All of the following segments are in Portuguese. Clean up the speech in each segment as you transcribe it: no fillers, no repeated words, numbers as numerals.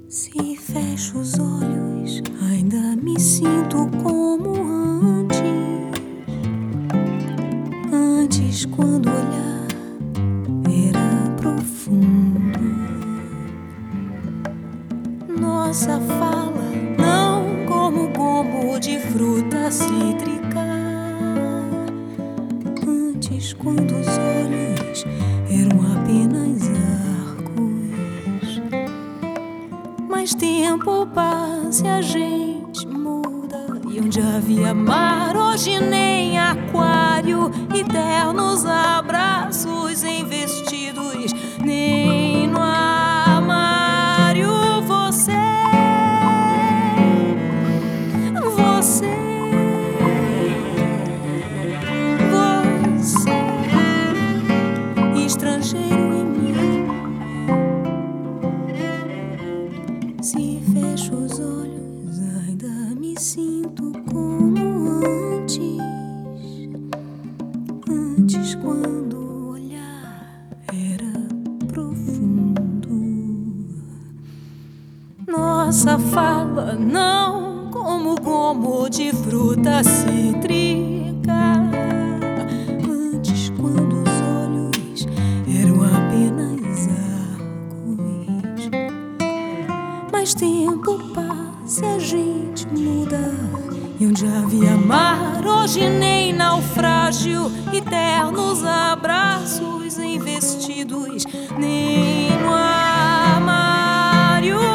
Se fecho os olhos, ainda me sinto como antes. Antes, quando olhar era profundo. Nossa fala não como gomo de fruta cítrica. Antes, quando os olhos eram apenas arcos. Mas tempo passa e a gente muda. E onde havia mar, hoje nem aquário. Eternos abraços em vestidos, nem no armário. Você, estrangeiro em mim. Se fecho os olhos, ainda me sinto como antes. Antes, quando olhar era profundo. Nossa fala não como gomo de fruta cítrica. Antes, quando os olhos eram apenas arcos. Mas tempo passa e a gente muda. E onde havia mar, hoje nem naufrágio. Eternos abraços em vestidos, nem no armário.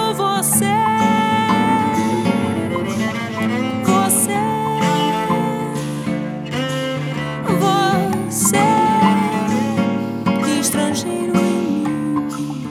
Você, estrangeiro em mim.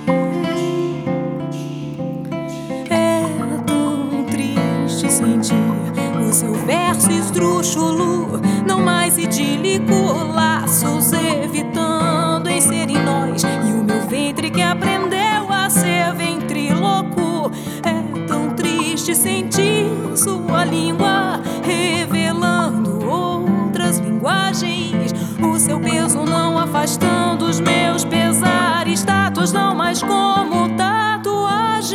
É tão triste sentir o seu verso esdrúxulo, não mais idílico, laços evitando inserir nós, e o meu ventre que aprendeu a ser ventríloco. É tão triste sentir sua língua revelando outras linguagens, o seu peso não afastando os meus pesares, tatos não mais como tatuagem.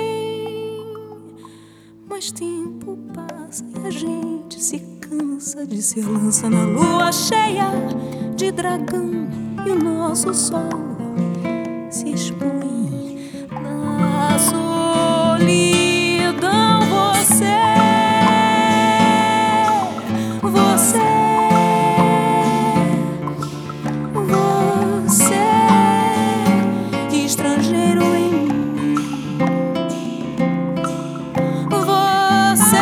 Mas tempo passa e a gente se cansa de ser lança na lua cheia de dragão, e o nosso sol se expõe na solidão. Você, estrangeiro em mim. Você,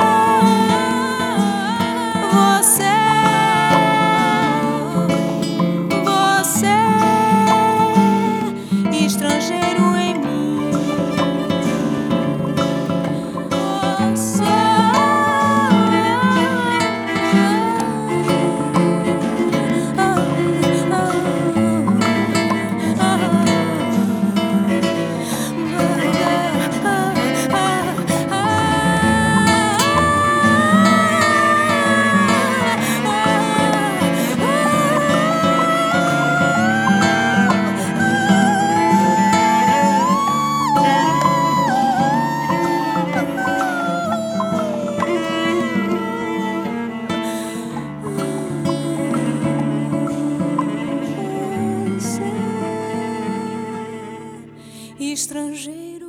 estrangeiro em mim. Estrangeiro.